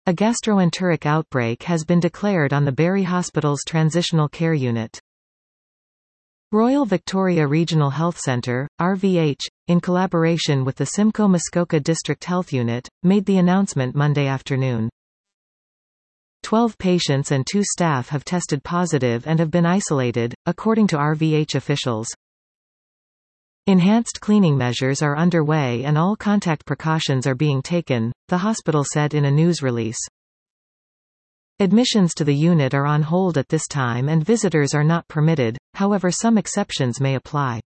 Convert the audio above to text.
A gastroenteric outbreak has been declared on the Barry Hospital's Transitional Care Unit. Royal Victoria Regional Health Centre, RVH, in collaboration with the Simcoe Muskoka District Health Unit, made the announcement Monday afternoon. 12 patients and 2 staff have tested positive and have been isolated, according to RVH officials. Enhanced cleaning measures are underway and all contact precautions are being taken, the hospital said in a news release. Admissions to the unit are on hold at this time and visitors are not permitted, however some exceptions may apply.